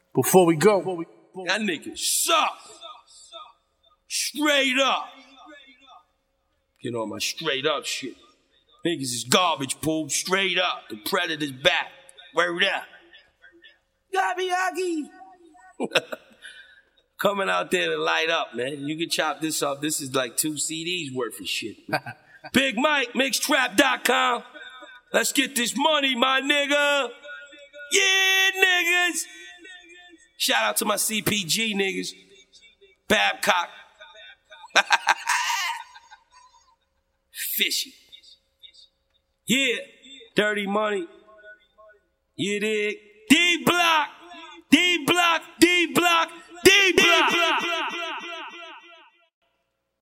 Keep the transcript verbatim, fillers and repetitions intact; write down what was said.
Before we go, before we, before that nigga suck. Straight up. Get on my straight up shit. Niggas is garbage, Pooh. Straight up. The predator's back. Word up. Yabby Yagi. Coming out there to light up, man. You can chop this up. This is like two C Ds worth of shit. Big Mike, mix trap dot com. Let's get this money, my nigga. Yeah, niggas. Shout out to my C P G niggas. Babcock. Fishy. Yeah. Dirty money. You dig? D block. D block. D block. D block.